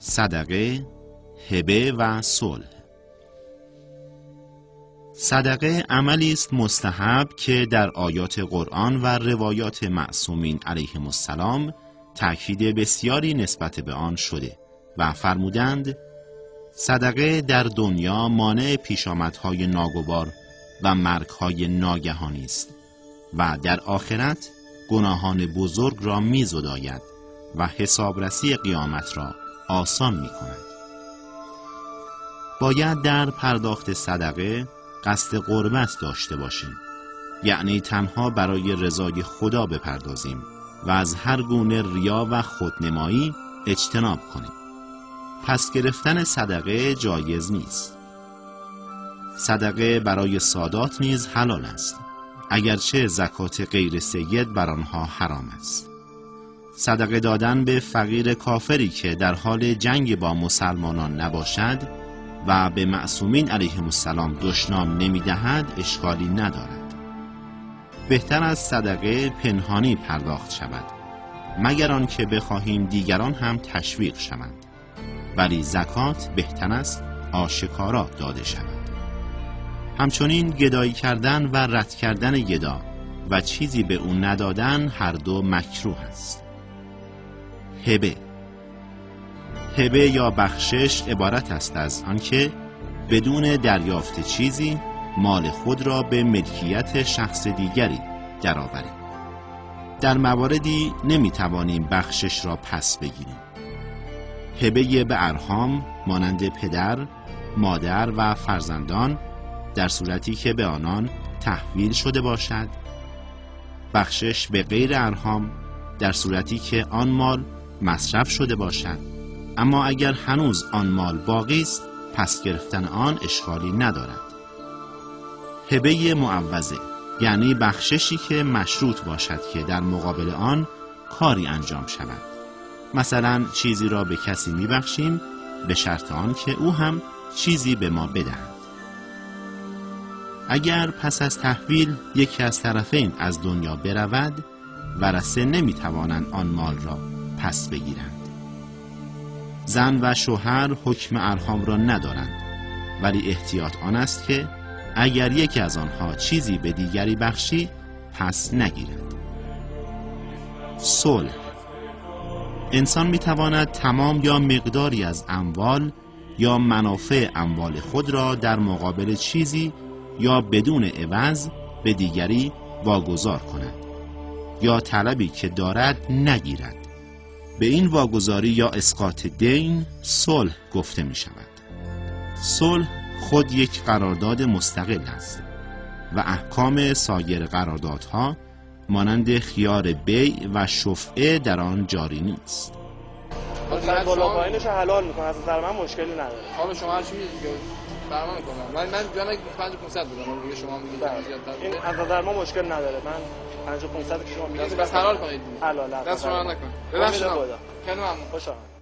صدقه، هبه و صلح. صدقه عملی است مستحب که در آیات قرآن و روایات معصومین علیهم السلام تأکید بسیاری نسبت به آن شده و فرمودند صدقه در دنیا مانع پیشامدهای ناگوار و مرگهای ناگهانی است و در آخرت گناهان بزرگ را می‌زداید و حسابرسی قیامت را آسان می‌کند. باید در پرداخت صدقه قصد قربت داشته باشیم، یعنی تنها برای رضای خدا بپردازیم و از هر گونه ریا و خودنمایی اجتناب کنیم. پس گرفتن صدقه جایز نیست. صدقه برای سادات نیز حلال است، اگرچه زکات غیر سید بر آنها حرام است. صدقه دادن به فقیر کافری که در حال جنگ با مسلمانان نباشد و به معصومین علیهم السلام دشنام نمی‌دهد اشکالی ندارد. بهتر از صدقه پنهانی پرداخت شود، مگر آنکه بخواهیم دیگران هم تشویق شوند، ولی زکات بهتر است آشکارا داده شود. همچنین گدایی کردن و رد کردن گدا و چیزی به او ندادن هر دو مکروه است. هبه یا بخشش عبارت است از آنکه بدون دریافت چیزی مال خود را به ملکیت شخص دیگری درآوریم. در مواردی نمیتوانیم بخشش را پس بگیریم. هبه به ارحام مانند پدر، مادر و فرزندان در صورتی که به آنان تحویل شده باشد. بخشش به غیر ارحام در صورتی که آن مال مصرف شده باشد، اما اگر هنوز آن مال باقی است پس گرفتن آن اشکالی ندارد. هبه معوضه یعنی بخششی که مشروط باشد که در مقابل آن کاری انجام شود. مثلا چیزی را به کسی میبخشیم به شرط آن که او هم چیزی به ما بدهد. اگر پس از تحویل یکی از طرفین از دنیا برود، ورثه نمیتوانند آن مال را پس بگیرند. زن و شوهر حکم ارحام را ندارند، ولی احتیاط آن است که اگر یکی از آنها چیزی به دیگری بخشی پس نگیرد. صلح. انسان میتواند تمام یا مقداری از اموال یا منافع اموال خود را در مقابل چیزی یا بدون عوض به دیگری واگذار کند یا طلبی که دارد نگیرد. به این واگذاری یا اسقاط دین صلح گفته می شود. صلح خود یک قرارداد مستقل است و احکام سایر قراردادها مانند خیار بیع و شفعه در آن جاری نیست. من بالا پایینش حلال میکنم، از نظر من مشکلی نداره. حالا شما هر چی میگید که برنامه میکنم. من جانا 5500 بدم دیگه، شما میگید زیادتر. این از نظر ما مشکل نداره. من 5500 که شما میگید بس حلال کنید. حلال. دست شما نکن. ببخشید. خیلی ممنون. خوشحالم.